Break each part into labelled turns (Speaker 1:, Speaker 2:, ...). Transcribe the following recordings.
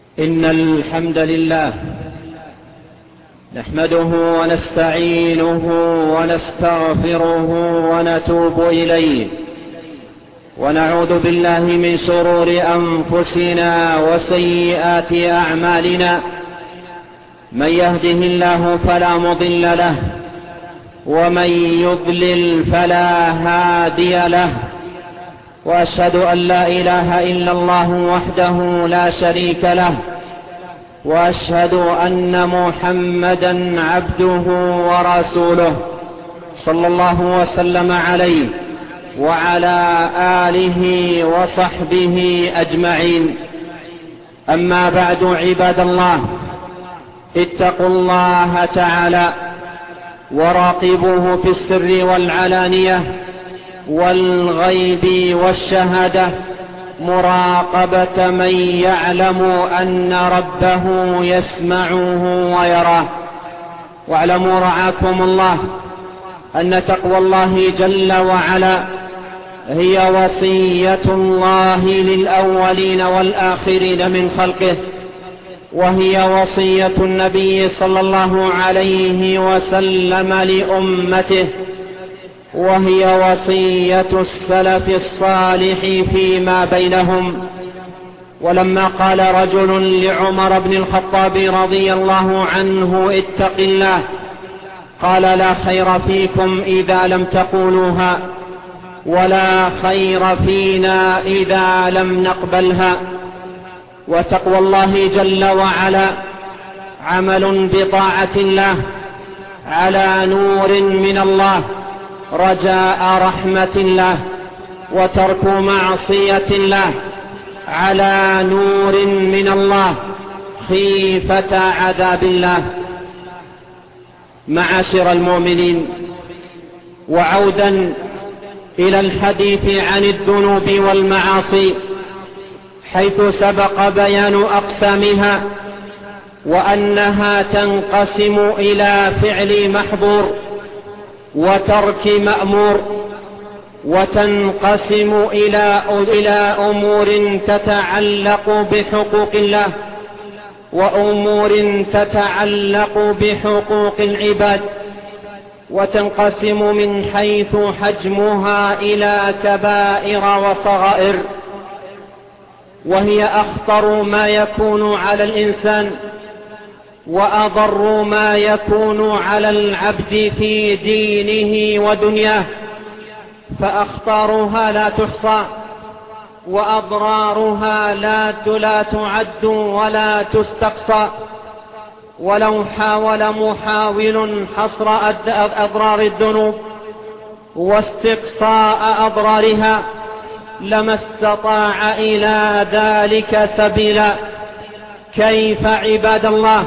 Speaker 1: إن الحمد لله نحمده ونستعينه ونستغفره ونتوب إليه، ونعوذ بالله من شرور أنفسنا وسيئات أعمالنا. من يهده الله فلا مضل له، ومن يضلل فلا هادي له، وأشهد أن لا إله إلا الله وحده لا شريك له، وأشهد أن محمدا عبده ورسوله صلى الله وسلم عليه وعلى آله وصحبه أجمعين. أما بعد، عباد الله، اتقوا الله تعالى وراقبوه في السر والعلانية والغيب والشهادة مراقبة من يعلم أن ربه يسمعه ويراه. واعلموا رعاكم الله أن تقوى الله جل وعلا هي وصية الله للأولين والآخرين من خلقه، وهي وصية النبي صلى الله عليه وسلم لأمته، وهي وصية السلف الصالح فيما بينهم. ولما قال رجل لعمر بن الخطاب رضي الله عنه: اتق الله، قال: لا خير فيكم إذا لم تقولوها، ولا خير فينا إذا لم نقبلها. وتقوى الله جل وعلا عمل بطاعة الله على نور من الله رجاء رحمة الله، وترك معصية الله على نور من الله خيفة عذاب الله. معاشر المؤمنين، وعودا إلى الحديث عن الذنوب والمعاصي، حيث سبق بيان أقسامها، وأنها تنقسم إلى فعل محظور وترك مأمور، وتنقسم إلى أمور تتعلق بحقوق الله، وأمور تتعلق بحقوق العباد، وتنقسم من حيث حجمها إلى كبائر وصغائر. وهي أخطر ما يكون على الإنسان، وأضر ما يكون على العبد في دينه ودنياه، فأخطارها لا تحصى، وأضرارها لا تعد ولا تستقصى. ولو حاول محاول حصر أضرار الذنوب واستقصاء أضرارها لما استطاع إلى ذلك سبيلا. كيف عباد الله،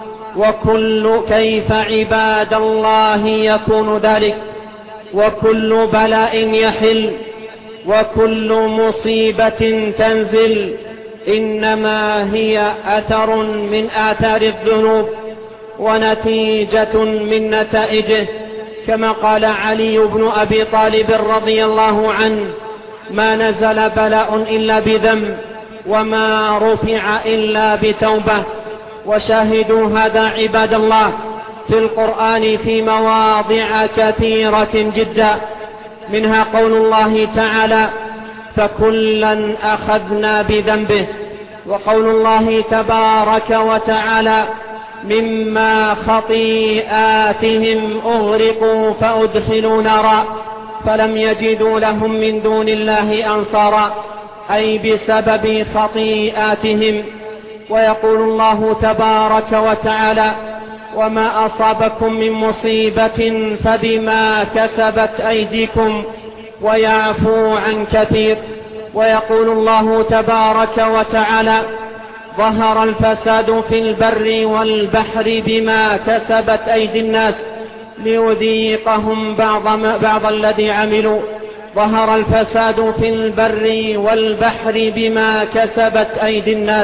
Speaker 1: كيف عباد الله يكون ذلك؟ وكل بلاء يحل، وكل مصيبة تنزل، إنما هي أثر من آثار الذنوب ونتيجة من نتائجه. كما قال علي بن أبي طالب رضي الله عنه: ما نزل بلاء إلا بذنب، وما رفع إلا بتوبة. وشاهدوا هذا عباد الله في القرآن في مواضع كثيرة جدا، منها قول الله تعالى: فكلا أخذنا بذنبه. وقول الله تبارك وتعالى: مما خطيئاتهم أغرقوا فأدخلوا نارا فلم يجدوا لهم من دون الله أنصارا، أي بسبب خطيئاتهم. ويقول الله تبارك وتعالى: وما أصابكم من مصيبة فبما كسبت أيديكم ويعفو عن كثير. ويقول الله تبارك وتعالى: ظهر الفساد في البر والبحر بما كسبت أيدي الناس ليذيقهم بعض الذي عملوا. ظهر الفساد في البر والبحر بما كسبت أيدي الناس.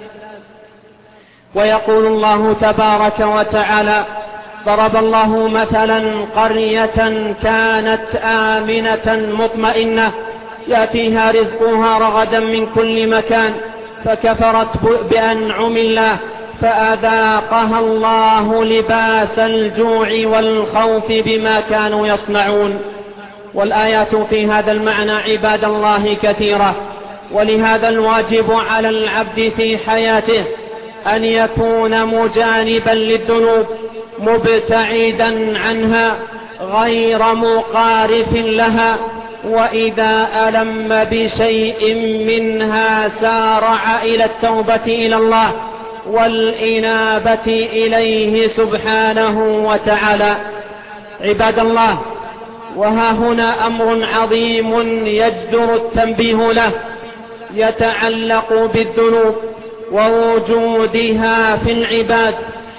Speaker 1: ويقول الله تبارك وتعالى: ضرب الله مثلا قرية كانت آمنة مطمئنة يأتيها رزقها رغدا من كل مكان فكفرت بأنعم الله فأذاقها الله لباس الجوع والخوف بما كانوا يصنعون. والآيات في هذا المعنى عباد الله كثيرة، ولهذا الواجب على العبد في حياته أن يكون مجانبا للذنوب مبتعدا عنها غير مقارف لها، وإذا ألم بشيء منها سارع إلى التوبة إلى الله والإنابة إليه سبحانه وتعالى. عباد الله، وها هنا أمر عظيم يجدر التنبيه له يتعلق بالذنوب ووجودها في العباد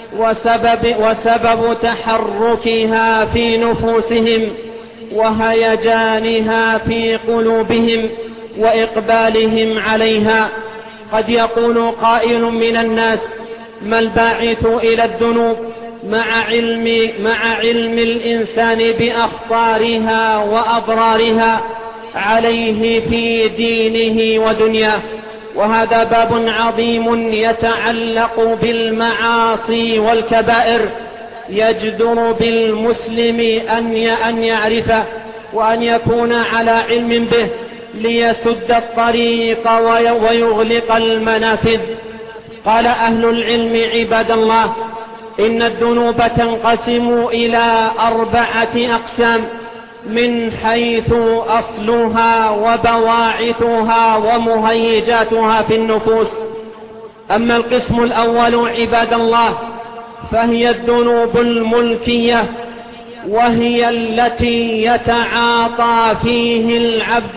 Speaker 1: وسبب تحركها في نفوسهم وهيجانها في قلوبهم وإقبالهم عليها. قد يقول قائل من الناس: ما الباعث إلى الذنوب مع علم الإنسان بأخطارها وأضرارها عليه في دينه ودنياه. وهذا باب عظيم يتعلق بالمعاصي والكبائر، يجدر بالمسلم أن يعرفه وأن يكون على علم به ليسد الطريق ويغلق المنافذ. قال أهل العلم: عباد الله، إن الذنوب تنقسم إلى 4 أقسام من حيث أصلها وبواعثها ومهيجاتها في النفوس. أما القسم الأول عباد الله فهي الذنوب الملكية، وهي التي يتعاطى فيه العبد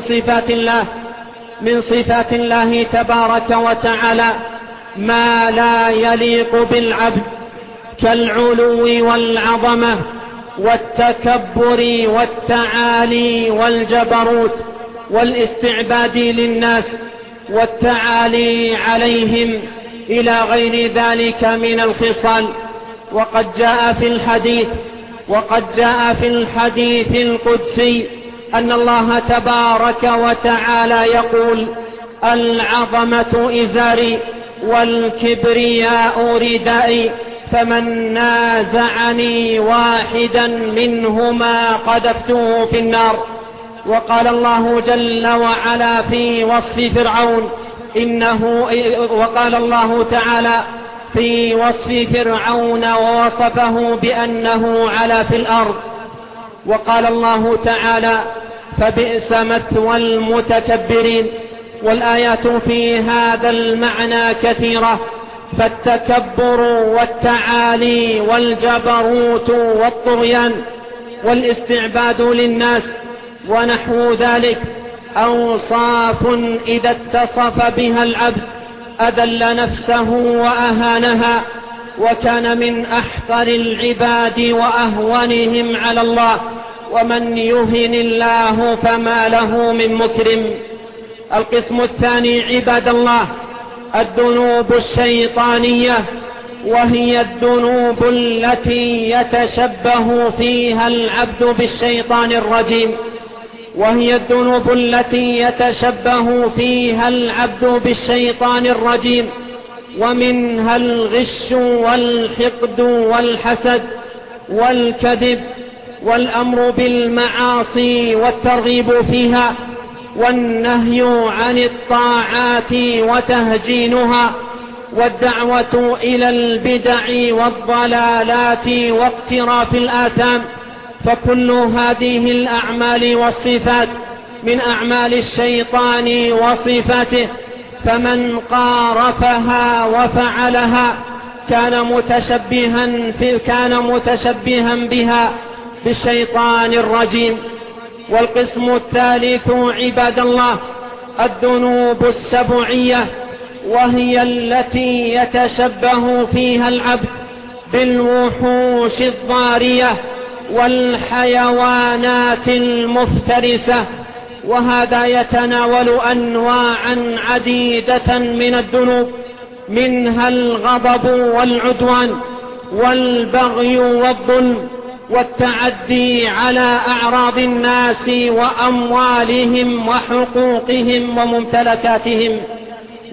Speaker 1: من صفات الله تبارك وتعالى ما لا يليق بالعبد كالعلو والعظمة والتكبر والتعالي والجبروت والاستعباد للناس والتعالي عليهم إلى غير ذلك من الخصال. وقد جاء في الحديث القدسي أن الله تبارك وتعالى يقول: العظمة إزاري والكبرياء ردائي، فمن نازعني واحدا منهما قذفته في النار. وقال الله جل وعلا في وصف فرعون وقال الله تعالى في وصف فرعون ووصفه بأنه علا في الأرض. وقال الله تعالى: فبئس مثوى المتكبرين. والآيات في هذا المعنى كثيرة، فالتكبر والتعالي والجبروت والطغيان والاستعباد للناس ونحو ذلك أوصاف إذا اتصف بها العبد أذل نفسه وأهانها، وكان من أحقر العباد وأهونهم على الله، ومن يهن الله فما له من مكرم. القسم الثاني عباد الله الذنوب الشيطانية، وهي الذنوب التي يتشبه فيها العبد بالشيطان الرجيم، ومنها الغش والحقد والحسد والكذب والأمر بالمعاصي والترغيب فيها والنهي عن الطاعات وتهجينها والدعوة إلى البدع والضلالات واقتراف الآثام. فكل هذه الأعمال والصفات من أعمال الشيطان وصفاته، فمن قارفها وفعلها كان متشبها بها بالشيطان الرجيم. والقسم الثالث عباد الله الذنوب السبعية، وهي التي يتشبه فيها العبد بالوحوش الضارية والحيوانات المفترسة. وهذا يتناول أنواعا عديدة من الذنوب، منها الغضب والعدوان والبغي والظلم والتعدي على أعراض الناس وأموالهم وحقوقهم وممتلكاتهم،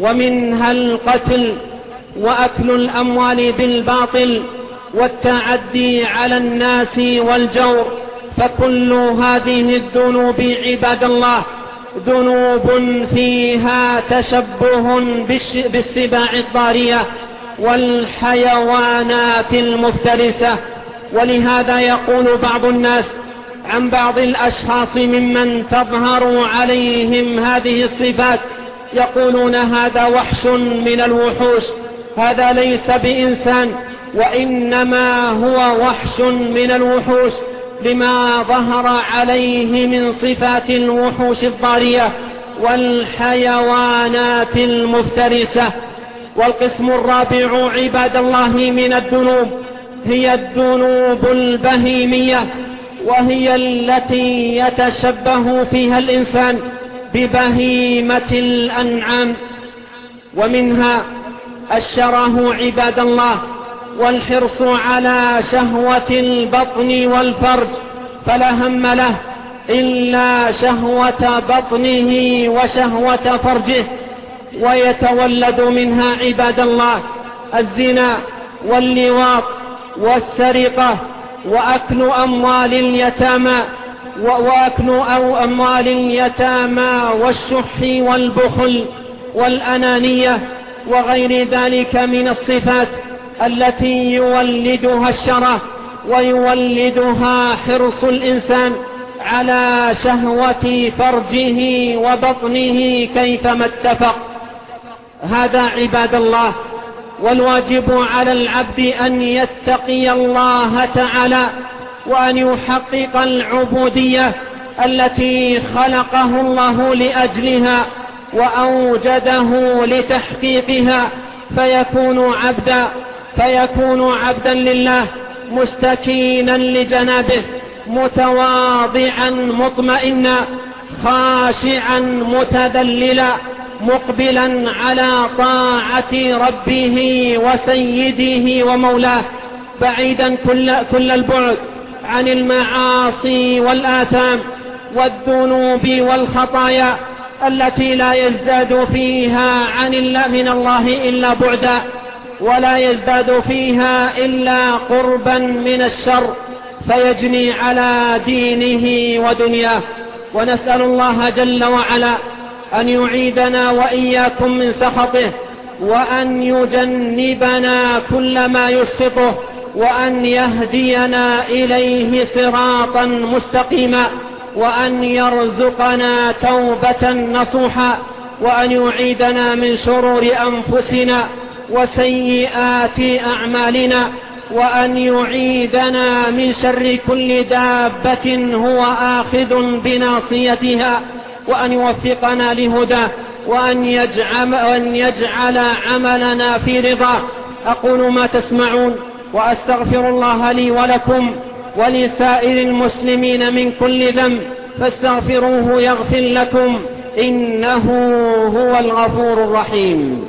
Speaker 1: ومنها القتل وأكل الأموال بالباطل والتعدي على الناس والجور. فكل هذه الذنوب عباد الله ذنوب فيها تشبه بالسباع الضارية والحيوانات المفترسة. ولهذا يقول بعض الناس عن بعض الأشخاص ممن تظهر عليهم هذه الصفات، يقولون هذا وحش من الوحوش، هذا ليس بإنسان وإنما هو وحش من الوحوش، لما ظهر عليه من صفات الوحوش الضارية والحيوانات المفترسة. والقسم الرابع عباد الله من الذنوب هي الذنوب البهيمية، وهي التي يتشبه فيها الإنسان ببهيمة الأنعام، ومنها الشره عباد الله والحرص على شهوة البطن والفرج، فلا هم له إلا شهوة بطنه وشهوة فرجه. ويتولد منها عباد الله الزنا واللواط والسرقة وأكل أموال اليتامى والشح والبخل والأنانية وغير ذلك من الصفات التي يولدها الشره ويولدها حرص الإنسان على شهوة فرجه وبطنه كيفما اتفق. هذا عباد الله. والواجب على العبد أن يتقي الله تعالى وأن يحقق العبودية التي خلقه الله لأجلها وأوجده لتحقيقها، فيكون عبدا لله مستكينا لجنابه، متواضعا مطمئنا، خاشعا متذللا، مقبلا على طاعة ربه وسيده ومولاه، بعيدا كل البعد عن المعاصي والآثام والذنوب والخطايا التي لا يزداد فيها من الله إلا بعدا، ولا يزداد فيها إلا قربا من الشر، فيجني على دينه ودنياه. ونسأل الله جل وعلا أن يعيدنا وإياكم من سخطه، وأن يجنبنا كل ما يسخطه، وأن يهدينا إليه صراطا مستقيما، وأن يرزقنا توبة نصوحا، وأن يعيدنا من شرور أنفسنا وسيئات أعمالنا، وأن يعيدنا من شر كل دابة هو آخذ بناصيتها، وأن يوفقنا لهداه، وأن يجعل عملنا في رضاه. أقول ما تسمعون وأستغفر الله لي ولكم ولسائر المسلمين من كل ذنب، فاستغفروه يغفر لكم، إنه هو الغفور الرحيم.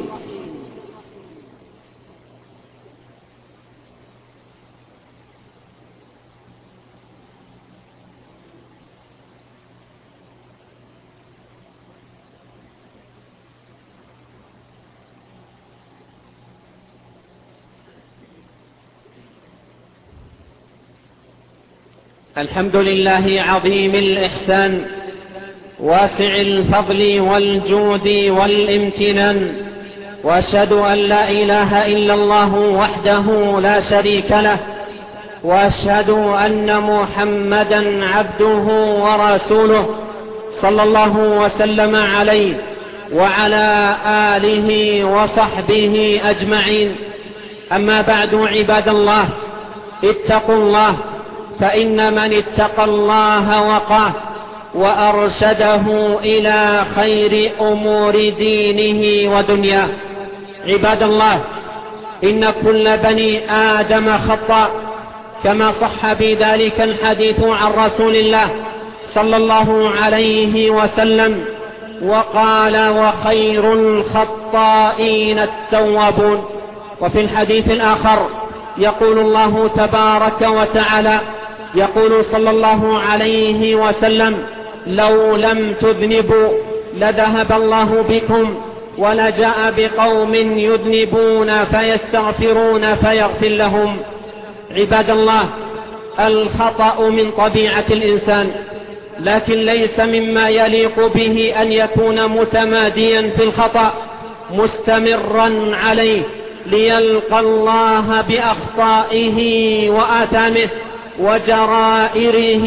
Speaker 1: الحمد لله عظيم الإحسان واسع الفضل والجود والامتنان، وأشهد أن لا إله إلا الله وحده لا شريك له، وأشهد أن محمدا عبده ورسوله صلى الله وسلم عليه وعلى آله وصحبه أجمعين. أما بعد عباد الله، اتقوا الله، فإن من اتقى الله وقاه وأرشده إلى خير أمور دينه ودنياه. عباد الله، إن كل بني آدم خطاء، كما صح بذلك الحديث عن رسول الله صلى الله عليه وسلم، وقال: وخير الخطائين التوابون. وفي الحديث الآخر يقول الله تبارك وتعالى، يقول صلى الله عليه وسلم: لو لم تذنبوا لذهب الله بكم، ولجأ بقوم يذنبون فيستغفرون فيغفر لهم. عباد الله، الخطأ من طبيعة الإنسان، لكن ليس مما يليق به أن يكون متماديا في الخطأ مستمرا عليه ليلقى الله بأخطائه وآثامه وجرائره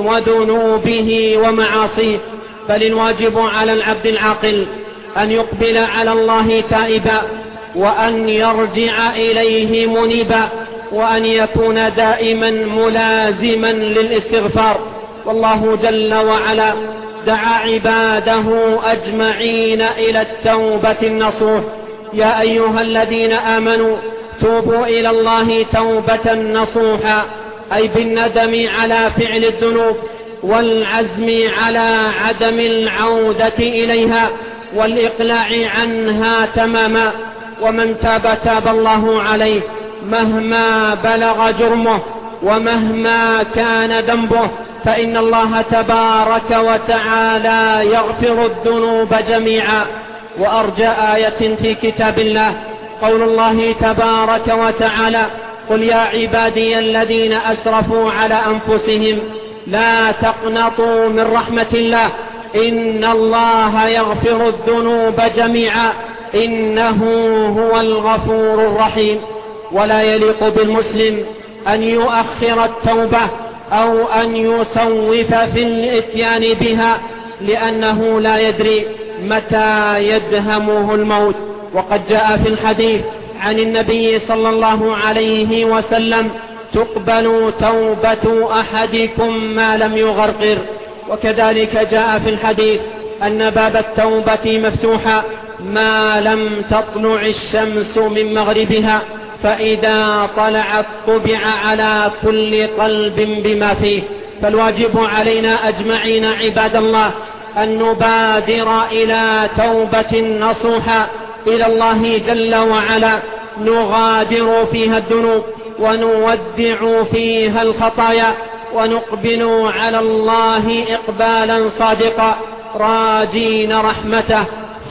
Speaker 1: وذنوبه ومعاصيه. بل الواجب على العبد العاقل أن يقبل على الله تائبا، وأن يرجع إليه منيبا، وأن يكون دائما ملازما للاستغفار. والله جل وعلا دعا عباده أجمعين إلى التوبة النصوح: يا أيها الذين آمنوا توبوا إلى الله توبة نصوحا، أي بالندم على فعل الذنوب والعزم على عدم العودة إليها والإقلاع عنها تماما. ومن تاب تاب الله عليه مهما بلغ جرمه ومهما كان ذنبه، فإن الله تبارك وتعالى يغفر الذنوب جميعا. وأرجى آية في كتاب الله قول الله تبارك وتعالى: قل يا عبادي الذين أسرفوا على أنفسهم لا تقنطوا من رحمة الله إن الله يغفر الذنوب جميعا إنه هو الغفور الرحيم. ولا يليق بالمسلم أن يؤخر التوبة أو أن يسوف في الإتيان بها، لأنه لا يدري متى يدهمه الموت. وقد جاء في الحديث عن النبي صلى الله عليه وسلم: تقبل توبة أحدكم ما لم يغرقر. وكذلك جاء في الحديث أن باب التوبة مفتوحا ما لم تطلع الشمس من مغربها، فإذا طلعت طبع على كل قلب بما فيه. فالواجب علينا أجمعين عباد الله أن نبادر إلى توبة نصوحا إلى الله جل وعلا، نغادر فيها الذنوب ونودع فيها الخطايا، ونقبل على الله إقبالا صادقا راجين رحمته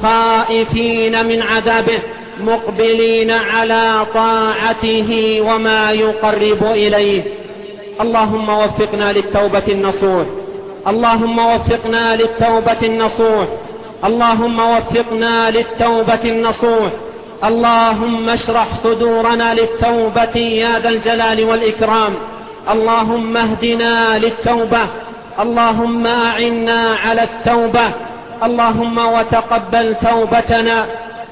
Speaker 1: خائفين من عذابه مقبلين على طاعته وما يقرب إليه. اللهم وفقنا للتوبة النصوح، اللهم وفقنا للتوبة النصوح، اللهم وفقنا للتوبة النصوح. اللهم اشرح صدورنا للتوبة يا ذا الجلال والإكرام. اللهم اهدنا للتوبة، اللهم أعنا على التوبة. اللهم وتقبل توبتنا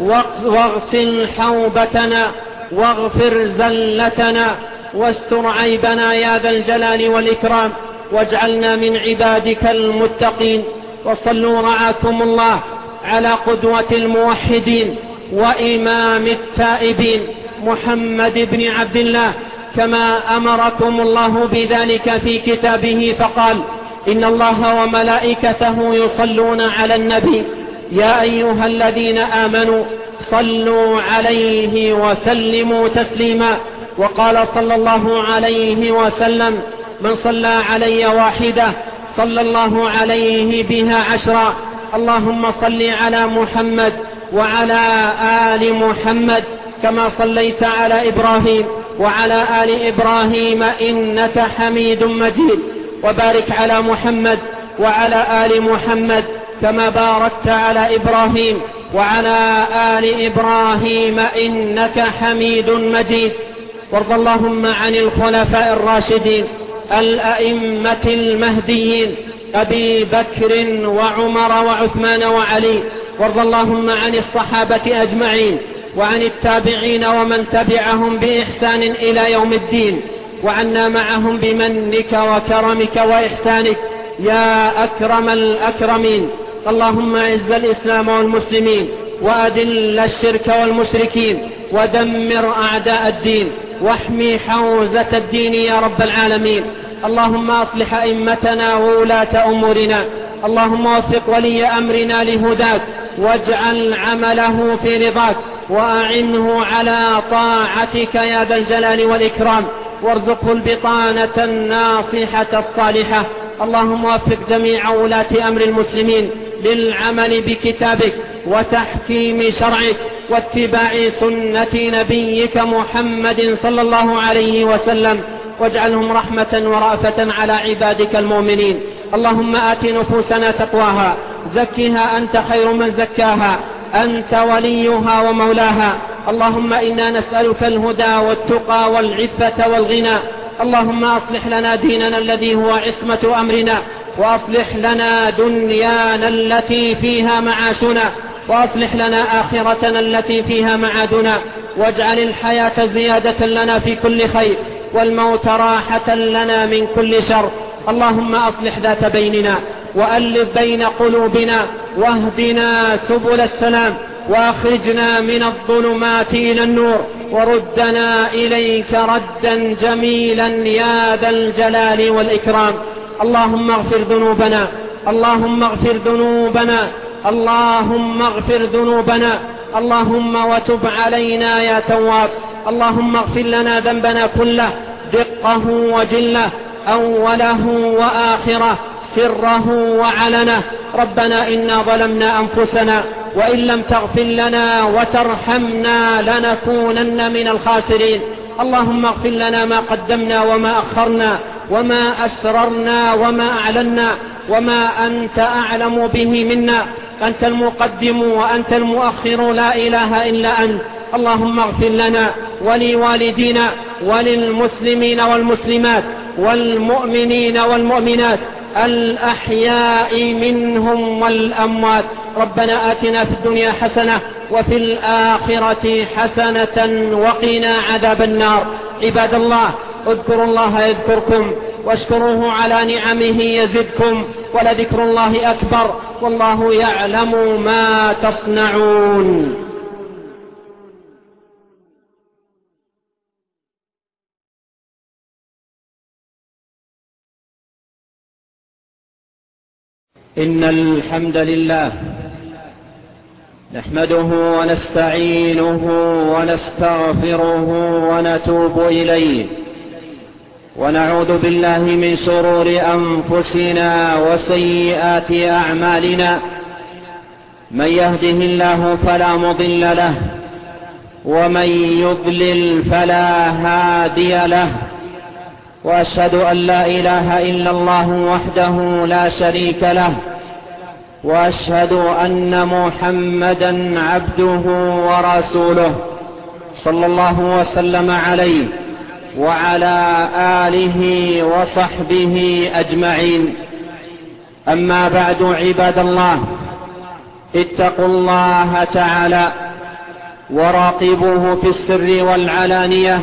Speaker 1: واغسل حوبتنا واغفر زلتنا واستر عيبنا يا ذا الجلال والإكرام، واجعلنا من عبادك المتقين. وصلوا رعاكم الله على قدوة الموحدين وإمام التائبين محمد بن عبد الله، كما أمركم الله بذلك في كتابه فقال: إن الله وملائكته يصلون على النبي يا أيها الذين آمنوا صلوا عليه وسلموا تسليما. وقال صلى الله عليه وسلم: من صلى علي واحدة صلى الله عليه بها 10. اللهم صل على محمد وعلى آل محمد كما صليت على إبراهيم وعلى آل إبراهيم إنك حميد مجيد، وبارك على محمد وعلى آل محمد كما باركت على إبراهيم وعلى آل إبراهيم إنك حميد مجيد. وارض اللهم عن الخلفاء الراشدين الأئمة المهديين أبي بكر وعمر وعثمان وعلي. وارض اللهم عن الصحابة أجمعين وعن التابعين ومن تبعهم بإحسان إلى يوم الدين، وعنا معهم بمنك وكرمك وإحسانك يا أكرم الأكرمين. اللهم أعز الإسلام والمسلمين وأذل الشرك والمشركين ودمر أعداء الدين واحمي حوزة الدين يا رب العالمين. اللهم أصلح أئمتنا وولاة أمورنا، اللهم وفق ولي أمرنا لهداك واجعل عمله في رضاك، وأعنه على طاعتك يا ذا الجلال والإكرام، وارزقه البطانة الناصحة الصالحة. اللهم وفق جميع ولاة أمر المسلمين للعمل بكتابك وتحكيم شرعك واتباع سنة نبيك محمد صلى الله عليه وسلم، واجعلهم رحمة ورأفة على عبادك المؤمنين. اللهم آت نفوسنا تقواها، زكها أنت خير من زكاها، أنت وليها ومولاها. اللهم إنا نسألك الهدى والتقى والعفة والغنى. اللهم أصلح لنا ديننا الذي هو عصمة أمرنا، وأصلح لنا دنيانا التي فيها معاشنا، وأصلح لنا آخرتنا التي فيها معادنا، واجعل الحياة زيادة لنا في كل خير، والموت راحة لنا من كل شر. اللهم أصلح ذات بيننا، وألف بين قلوبنا، واهدنا سبل السلام، وأخرجنا من الظلمات إلى النور، وردنا إليك ردا جميلا يا ذا الجلال والإكرام. اللهم اغفر ذنوبنا، اللهم اغفر ذنوبنا، اللهم اغفر ذنوبنا، اللهم وتب علينا يا تواب. اللهم اغفر لنا ذنبنا كله، دقه وجله، أوله وآخره، سره وعلنه. ربنا إنا ظلمنا أنفسنا، وإن لم تغفر لنا وترحمنا لنكونن من الخاسرين. اللهم اغفر لنا ما قدمنا وما أخرنا، وما أسررنا وما أعلنا، وما أنت أعلم به منا. أنت المقدم وأنت المؤخر، لا إله إلا أنت. اللهم اغفر لنا ولوالدينا وللمسلمين والمسلمات والمؤمنين والمؤمنات الأحياء منهم والأموات. ربنا آتنا في الدنيا حسنة وفي الآخرة حسنة وقنا عذاب النار. عباد الله، اذكروا الله يذكركم، واشكروه على نعمه يزدكم، ولذكر الله أكبر، والله يعلم ما تصنعون. إن الحمد لله نحمده ونستعينه ونستغفره ونتوب إليه، ونعوذ بالله من شرور أنفسنا وسيئات أعمالنا. من يهده الله فلا مضل له، ومن يضلل فلا هادي له، وأشهد أن لا إله إلا الله وحده لا شريك له، وأشهد أن محمدا عبده ورسوله، صلى الله وسلم عليه وعلى آله وصحبه أجمعين. أما بعد، عباد الله، اتقوا الله تعالى وراقبوه في السر والعلانية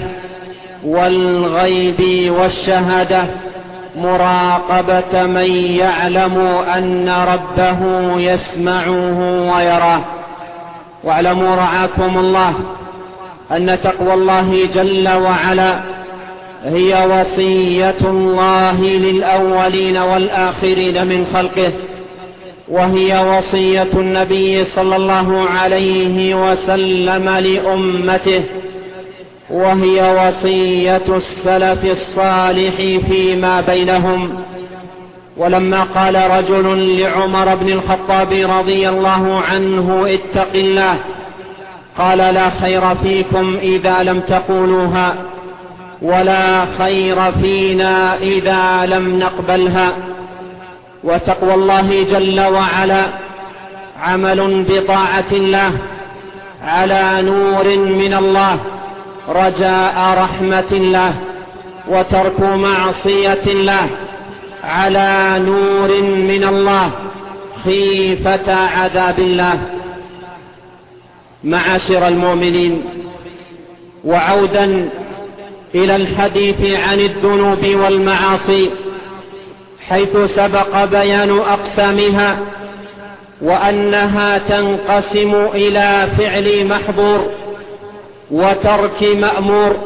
Speaker 1: والغيب والشهادة، مراقبة من يعلم أن ربه يسمعه ويراه. واعلموا رعاكم الله أن تقوى الله جل وعلا هي وصية الله للأولين والآخرين من خلقه، وهي وصية النبي صلى الله عليه وسلم لأمته، وهي وصية السلف الصالح فيما بينهم. ولما قال رجل لعمر بن الخطاب رضي الله عنه: اتق الله، قال: لا خير فيكم إذا لم تقولوها، ولا خير فينا إذا لم نقبلها. وتقوى الله جل وعلا عمل بطاعة الله على نور من الله، رجاء رحمة الله، وترك معصية الله على نور من الله، خيفة عذاب الله. معاشر المؤمنين، وعودا إلى الحديث عن الذنوب والمعاصي، حيث سبق بيان أقسامها، وأنها تنقسم إلى فعل محظور وترك مأمور،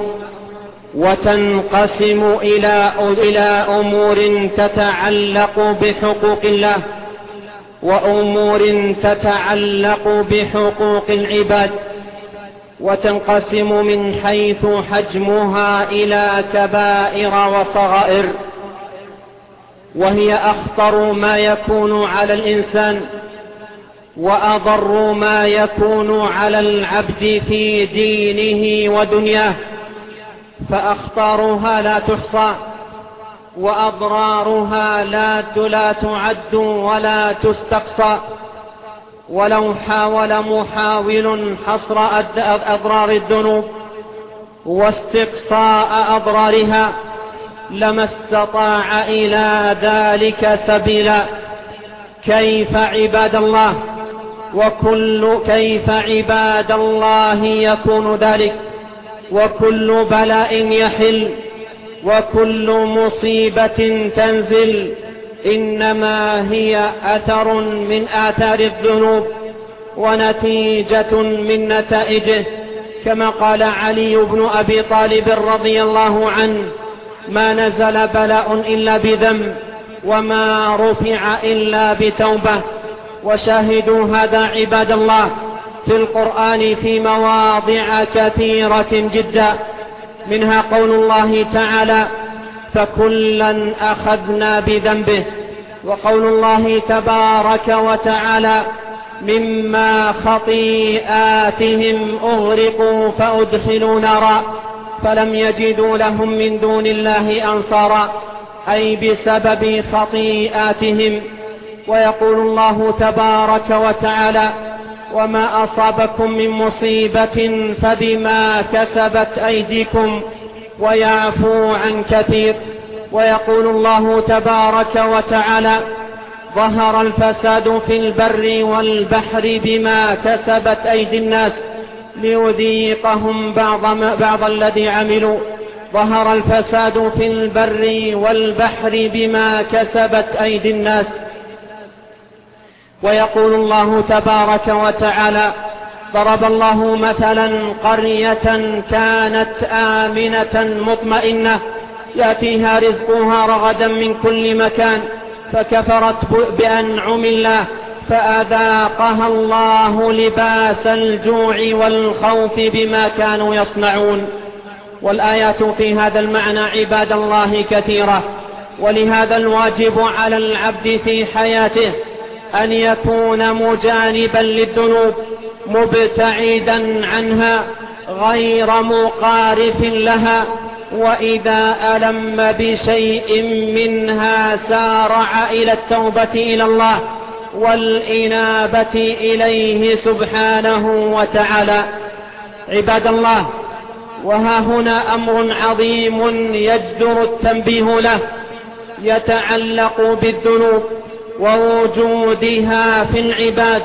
Speaker 1: وتنقسم إلى أمور تتعلق بحقوق الله، وأمور تتعلق بحقوق العباد، وتنقسم من حيث حجمها إلى كبائر وصغائر، وهي أخطر ما يكون على الإنسان، وأضر ما يكون على العبد في دينه ودنياه، فأخطارها لا تحصى وأضرارها لا تعد ولا تستقصى. ولو حاول محاول حصر أضرار الذنوب واستقصاء أضرارها لما استطاع إلى ذلك سبيلا. كيف عباد الله كيف عباد الله يكون ذلك؟ وكل بلاء يحل وكل مصيبة تنزل إنما هي أثر من آثار الذنوب ونتيجة من نتائجه، كما قال علي بن أبي طالب رضي الله عنه: ما نزل بلاء إلا بذنب وما رفع إلا بتوبة. وشاهدوا هذا عباد الله في القرآن في مواضع كثيرة جدا، منها قول الله تعالى: فكلا أخذنا بذنبه، وقول الله تبارك وتعالى: مما خطيئاتهم أغرقوا فأدخلوا نارا فلم يجدوا لهم من دون الله أنصارا، أي بسبب خطيئاتهم. ويقول الله تبارك وتعالى: وما أصابكم من مصيبة فبما كسبت أيديكم ويعفو عن كثير. ويقول الله تبارك وتعالى: ظهر الفساد في البر والبحر بما كسبت أيدي الناس ليذيقهم بعض الذي عملوا. ظهر الفساد في البر والبحر بما كسبت أيدي الناس. ويقول الله تبارك وتعالى: ضرب الله مثلا قرية كانت آمنة مطمئنة يأتيها رزقها رغدا من كل مكان فكفرت بأنعم الله فأذاقها الله لباس الجوع والخوف بما كانوا يصنعون. والآيات في هذا المعنى عباد الله كثيرة، ولهذا الواجب على العبد في حياته أن يكون مجانبا للذنوب مبتعدا عنها غير مقارف لها، وإذا ألم بشيء منها سارع إلى التوبة إلى الله والإنابة إليه سبحانه وتعالى. عباد الله، وها هنا أمر عظيم يجدر التنبيه له يتعلق بالذنوب ووجودها في العباد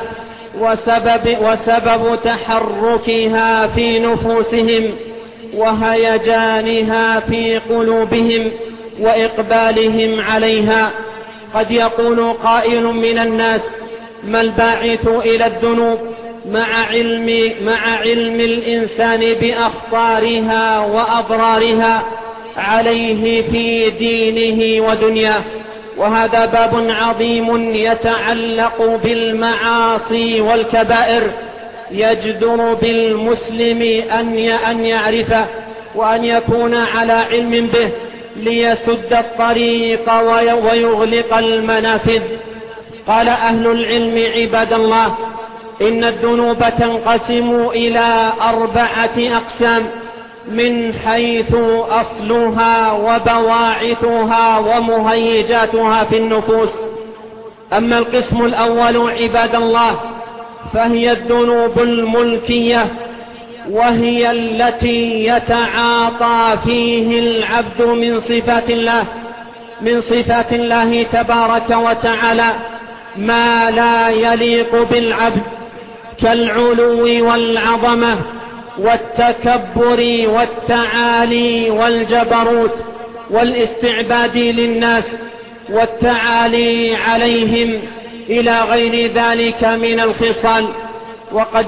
Speaker 1: وسبب تحركها في نفوسهم وهيجانها في قلوبهم وإقبالهم عليها. قد يقول قائل من الناس: ما الباعث إلى الذنوب مع علم الإنسان بأخطارها وأضرارها عليه في دينه ودنياه. وهذا باب عظيم يتعلق بالمعاصي والكبائر، يجدر بالمسلم أن يعرفه وأن يكون على علم به ليسد الطريق ويغلق المنافذ. قال أهل العلم عباد الله: إن الذنوب تنقسم إلى 4 أقسام من حيث أصلها وبواعثها ومهيجاتها في النفوس. أما القسم الأول عباد الله فهي الذنوب الملكية، وهي التي يتعاطى فيه العبد من صفات الله تبارك وتعالى ما لا يليق بالعبد كالعلو والعظمة والتكبر والتعالي والجبروت والاستعباد للناس والتعالي عليهم إلى غير ذلك من الخصال. وقد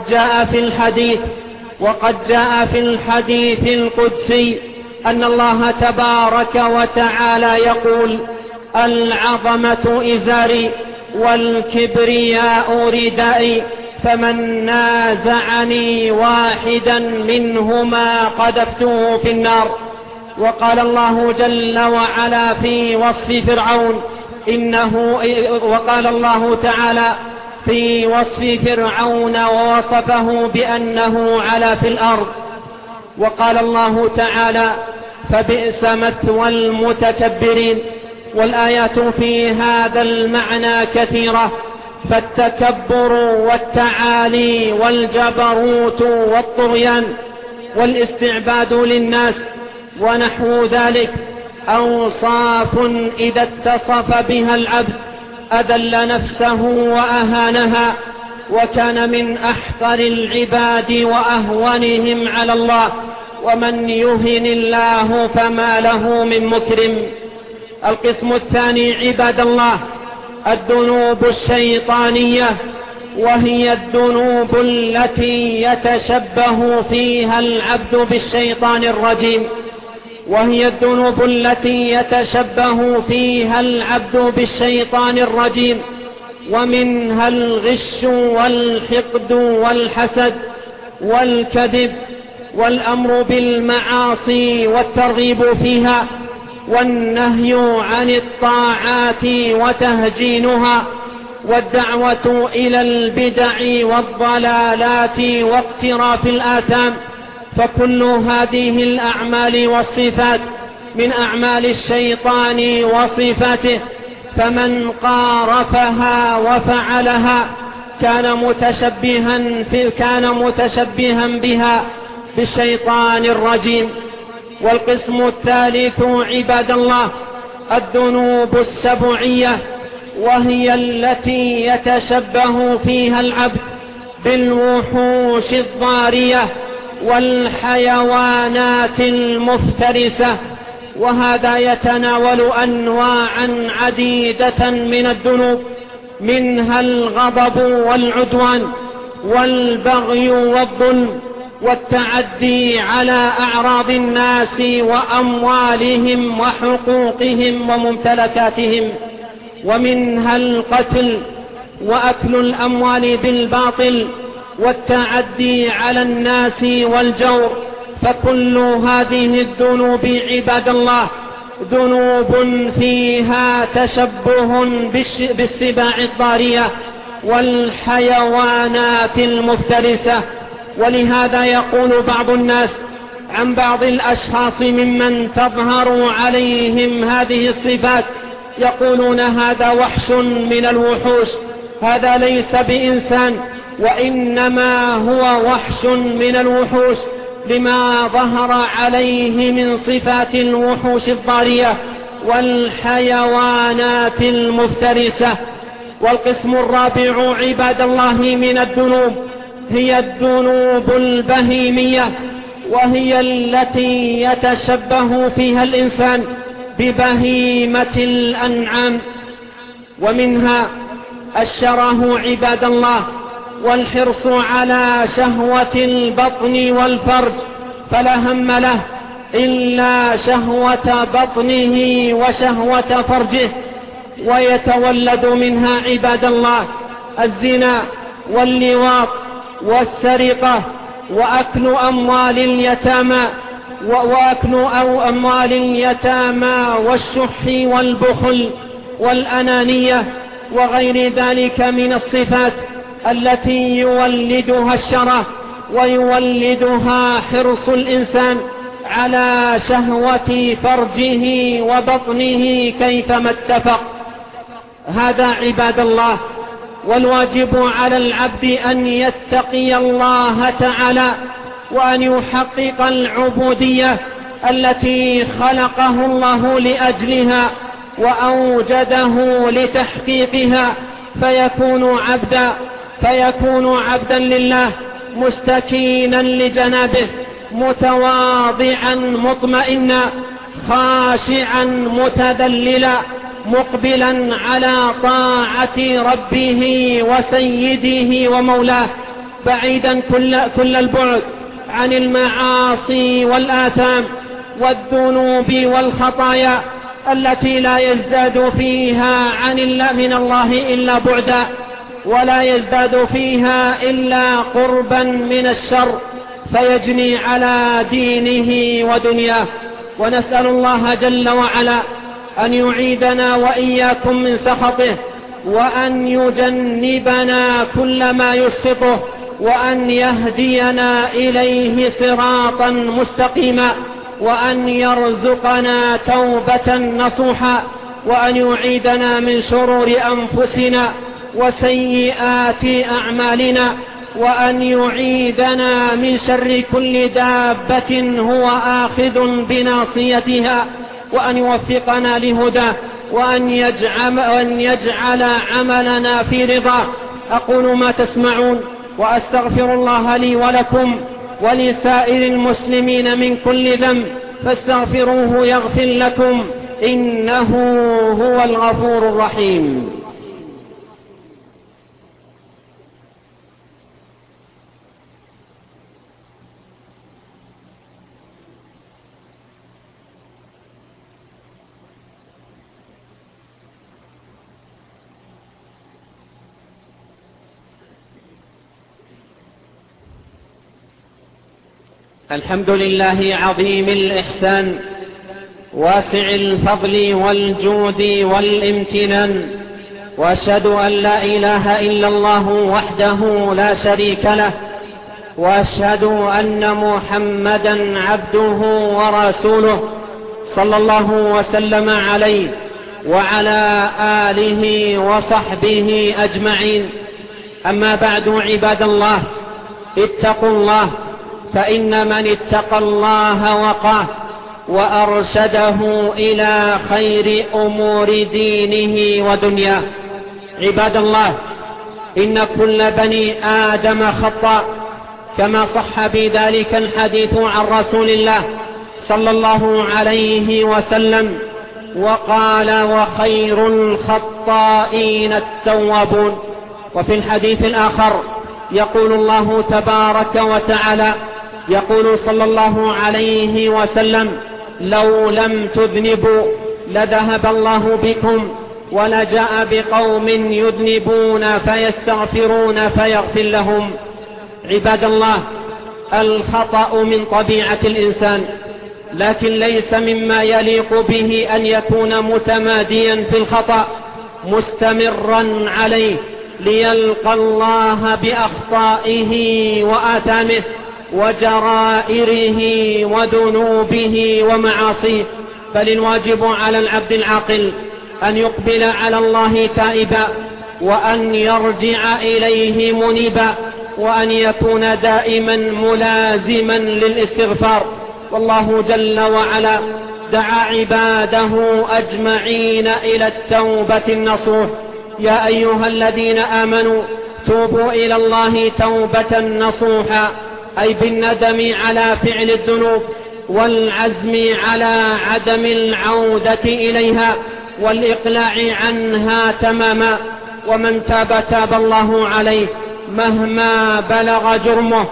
Speaker 1: جاء في الحديث القدسي أن الله تبارك وتعالى يقول: العظمة إزاري والكبرياء ردائي فمن نازعني واحدا منهما قذفته في النار. وقال الله جل وعلا في وصف فرعون وقال الله تعالى: في وصف فرعون ووصفه بأنه علا في الأرض. وقال الله تعالى: فبئس مثوى المتكبرين. والآيات في هذا المعنى كثيرة، فالتكبر والتعالي والجبروت والطغيان والاستعباد للناس ونحو ذلك أوصاف إذا اتصف بها العبد أذل نفسه وأهانها، وكان من أحقر العباد وأهونهم على الله، ومن يهن الله فما له من مكرم. القسم الثاني عباد الله الذنوب الشيطانية، وهي الذنوب التي يتشبه فيها العبد بالشيطان الرجيم، وهي الذنوب التي يتشبه فيها العبد بالشيطان الرجيم، ومنها الغش والحقد والحسد والكذب والأمر بالمعاصي والترغيب فيها، والنهي عن الطاعات وتهجينها، والدعوة إلى البدع والضلالات واقتراف الآثام. فكل هذه الأعمال والصفات من أعمال الشيطان وصفاته، فمن قارفها وفعلها كان متشبها بها بالشيطان الرجيم. والقسم الثالث عباد الله الذنوب السبعية، وهي التي يتشبه فيها العبد بالوحوش الضارية والحيوانات المفترسة، وهذا يتناول أنواعا عديدة من الذنوب، منها الغضب والعدوان والبغي والظلم والتعدي على أعراض الناس وأموالهم وحقوقهم وممتلكاتهم، ومنها القتل وأكل الأموال بالباطل والتعدي على الناس والجور. فكل هذه الذنوب عباد الله ذنوب فيها تشبه بالسباع الضارية والحيوانات المفترسة. ولهذا يقول بعض الناس عن بعض الأشخاص ممن تظهر عليهم هذه الصفات، يقولون هذا وحش من الوحوش، هذا ليس بإنسان وإنما هو وحش من الوحوش، لما ظهر عليه من صفات الوحوش الضارية والحيوانات المفترسة. والقسم الرابع عباد الله من الذنوب هي الذنوب البهيمية، وهي التي يتشبه فيها الإنسان ببهيمة الأنعام، ومنها الشره عباد الله والحرص على شهوة البطن والفرج، فلا هم له إلا شهوة بطنه وشهوة فرجه، ويتولد منها عباد الله الزنا واللواط والسرقة وأكل أموال اليتامى والشح والبخل والأنانية وغير ذلك من الصفات التي يولدها الشره ويولدها حرص الإنسان على شهوة فرجه وبطنه كيفما اتفق. هذا عباد الله. والواجب على العبد أن يتقي الله تعالى وأن يحقق العبودية التي خلقه الله لأجلها وأوجده لتحقيقها، فيكون عبدا لله مستكينا لجنابه، متواضعا مطمئنا، خاشعا متذللا، مقبلا على طاعة ربه وسيده ومولاه، بعيدا كل البعد عن المعاصي والآثام والذنوب والخطايا التي لا يزداد فيها من الله إلا بعدا، ولا يزداد فيها إلا قربا من الشر، فيجني على دينه ودنياه. ونسأل الله جل وعلا أن يعيدنا وإياكم من سخطه وأن يجنبنا كل ما يسقطه، وأن يهدينا إليه صراطا مستقيما، وأن يرزقنا توبة نصوحا، وأن يعيدنا من شرور أنفسنا وسيئات أعمالنا، وأن يعيدنا من شر كل دابة هو آخذ بناصيتها، وأن يوفقنا لهداه، وأن يجعل عملنا في رضاه. أقول ما تسمعون وأستغفر الله لي ولكم ولسائر المسلمين من كل ذنب، فاستغفروه يغفر لكم، إنه هو الغفور الرحيم. الحمد لله عظيم الإحسان واسع الفضل والجود والامتنان، وأشهد أن لا إله إلا الله وحده لا شريك له، وأشهد أن محمدا عبده ورسوله صلى الله وسلم عليه وعلى آله وصحبه أجمعين. أما بعد، عباد الله، اتقوا الله، فإن من اتقى الله وقاه وأرشده إلى خير أمور دينه ودنياه. عباد الله، إن كل بني آدم خطاء، كما صح بذلك الحديث عن رسول الله صلى الله عليه وسلم، وقال: وخير الخطائين التوابون. وفي الحديث الآخر يقول الله تبارك وتعالى، يقول صلى الله عليه وسلم: لو لم تذنبوا لذهب الله بكم، ولجاء بقوم يذنبون فيستغفرون فيغفر لهم. عباد الله، الخطأ من طبيعة الإنسان، لكن ليس مما يليق به أن يكون متماديا في الخطأ مستمرا عليه ليلقى الله بأخطائه وآثامه وجرائره وذنوبه ومعاصيه. بل الواجب على العبد العاقل أن يقبل على الله تائبا، وأن يرجع إليه منيبا، وأن يكون دائما ملازما للاستغفار. والله جل وعلا دعا عباده أجمعين إلى التوبة النصوح: يا أيها الذين آمنوا توبوا إلى الله توبة نصوحا، أي بالندم على فعل الذنوب والعزم على عدم العودة إليها والإقلاع عنها تماما. ومن تاب تاب الله عليه مهما بلغ جرمه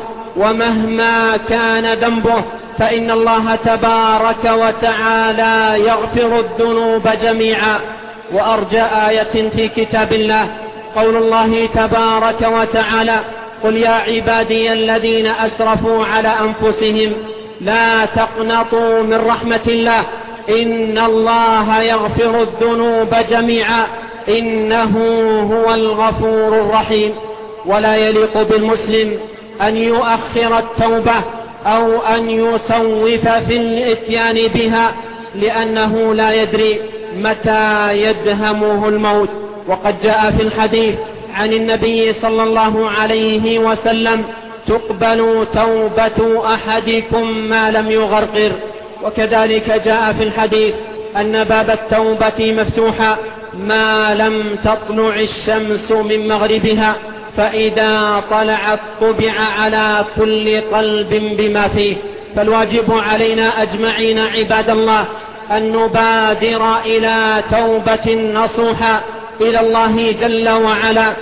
Speaker 1: ومهما كان ذنبه، فإن الله تبارك وتعالى يغفر الذنوب جميعا. وأرجى آية في كتاب الله قول الله تبارك وتعالى: قل يا عبادي الذين أسرفوا على أنفسهم لا تقنطوا من رحمة الله إن الله يغفر الذنوب جميعا إنه هو الغفور الرحيم. ولا يليق بالمسلم أن يؤخر التوبة أو أن يسوف في الإتيان بها، لأنه لا يدري متى يدهمه الموت. وقد جاء في الحديث عن النبي صلى الله عليه وسلم: تقبل توبة أحدكم ما لم يغرقر. وكذلك جاء في الحديث أن باب التوبة مفتوحا ما لم تطلع الشمس من مغربها، فإذا طلعت طبع على كل قلب بما فيه. فالواجب علينا أجمعين عباد الله أن نبادر إلى توبة نصوحا إلى الله جل وعلا،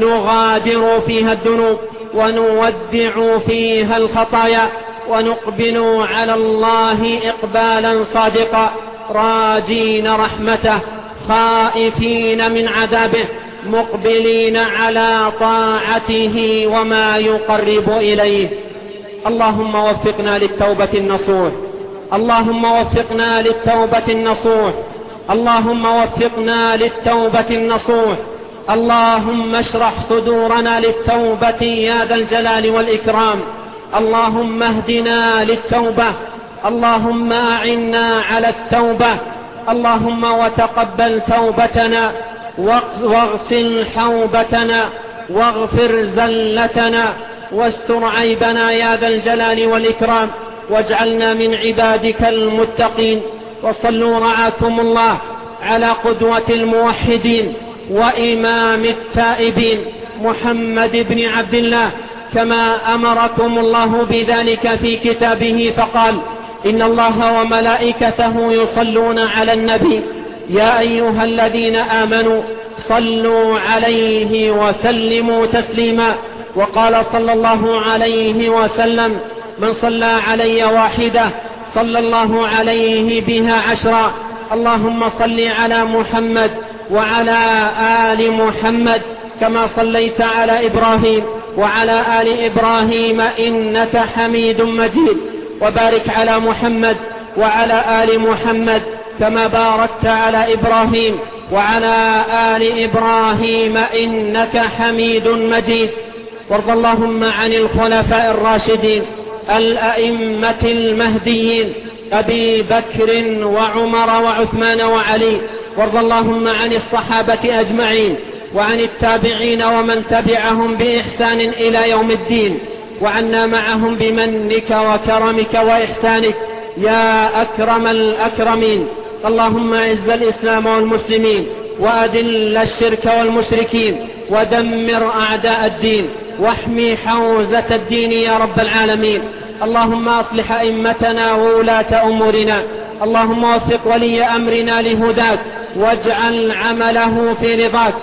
Speaker 1: نغادر فيها الذنوب ونودع فيها الخطايا، ونقبل على الله إقبالا صادقا، راجين رحمته خائفين من عذابه، مقبلين على طاعته وما يقرب إليه. اللهم وفقنا للتوبة النصوح، اللهم وفقنا للتوبة النصوح، اللهم وفقنا للتوبة النصوح. اللهم اشرح صدورنا للتوبة يا ذا الجلال والإكرام. اللهم اهدنا للتوبة. اللهم أعنا على التوبة. اللهم وتقبل توبتنا واغسل حوبتنا واغفر زلتنا واستر عيبنا يا ذا الجلال والإكرام، واجعلنا من عبادك المتقين. وصلوا رعاكم الله على قدوة الموحدين وإمام التائبين محمد بن عبد الله، كما أمركم الله بذلك في كتابه فقال: إن الله وملائكته يصلون على النبي يا أيها الذين آمنوا صلوا عليه وسلموا تسليما. وقال صلى الله عليه وسلم: من صلى علي واحدة صلى الله عليه بها 10. اللهم صل على محمد وعلى آل محمد كما صليت على إبراهيم وعلى آل إبراهيم إنك حميد مجيد، وبارك على محمد وعلى آل محمد كما باركت على إبراهيم وعلى آل إبراهيم إنك حميد مجيد. وارض اللهم عن الخلفاء الراشدين الأئمة المهديين أبي بكر وعمر وعثمان وعلي. وارض اللهم عن الصحابة أجمعين وعن التابعين ومن تبعهم بإحسان إلى يوم الدين، وعنا معهم بمنك وكرمك وإحسانك يا أكرم الأكرمين. اللهم أعز الإسلام والمسلمين وأذل الشرك والمشركين ودمر أعداء الدين واحمي حوزة الدين يا رب العالمين. اللهم أصلح أئمتنا وولاة أمورنا. اللهم وفق ولي أمرنا لهداك واجعل عمله في رضاك،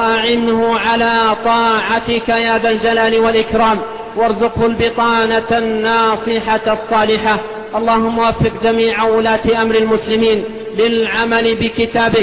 Speaker 1: وأعنه على طاعتك يا ذا الجلال والإكرام، وارزقه البطانة الناصحة الصالحة. اللهم وفق جميع ولاة أمر المسلمين للعمل بكتابك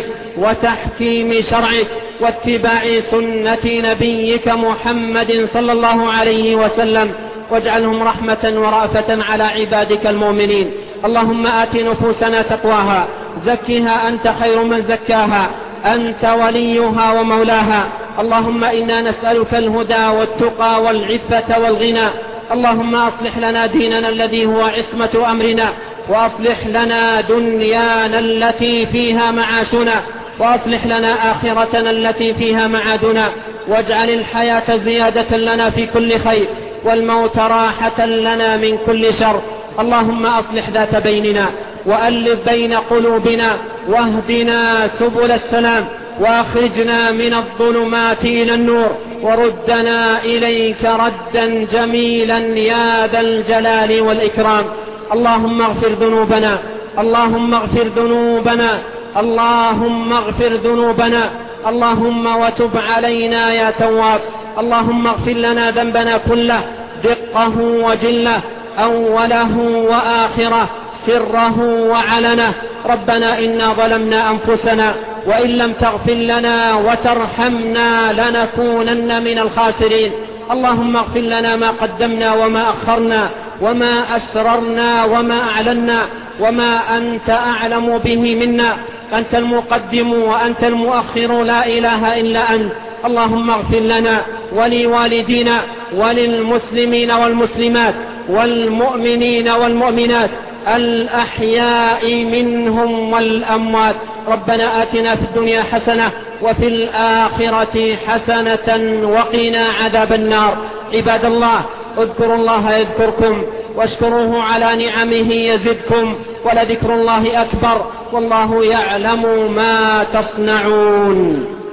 Speaker 1: وتحكيم شرعك واتباع سنة نبيك محمد صلى الله عليه وسلم، واجعلهم رحمة ورأفة على عبادك المؤمنين. اللهم آت نفوسنا تقواها، زكها أنت خير من زكاها، أنت وليها ومولاها. اللهم إنا نسألك الهدى والتقى والعفة والغنى. اللهم أصلح لنا ديننا الذي هو عصمة أمرنا، وأصلح لنا دنيانا التي فيها معاشنا، وأصلح لنا آخرتنا التي فيها معادنا، واجعل الحياة زيادة لنا في كل خير والموت راحة لنا من كل شر. اللهم أصلح ذات بيننا وألف بين قلوبنا واهدنا سبل السلام، وأخرجنا من الظلمات إلى النور، وردنا إليك ردا جميلا يا ذا الجلال والإكرام. اللهم اغفر ذنوبنا، اللهم اغفر ذنوبنا، اللهم اغفر ذنوبنا، اللهم وتب علينا يا تواب. اللهم اغفر لنا ذنبنا كله، دقه وجله، أوله وآخره، سره وعلنه. ربنا إنا ظلمنا أنفسنا وإن لم تغفر لنا وترحمنا لنكونن من الخاسرين. اللهم اغفر لنا ما قدمنا وما أخرنا وما أسررنا وما أعلنا وما أنت أعلم به منا. أنت المقدم وأنت المؤخر، لا إله إلا أنت. اللهم اغفر لنا ولوالدينا وللمسلمين والمسلمات والمؤمنين والمؤمنات الأحياء منهم والأموات. ربنا آتنا في الدنيا حسنة وفي الآخرة حسنة وقنا عذاب النار. عباد الله، اذكروا الله يذكركم واشكروه على نعمه يزدكم، ولذكر الله أكبر، والله يعلم ما تصنعون.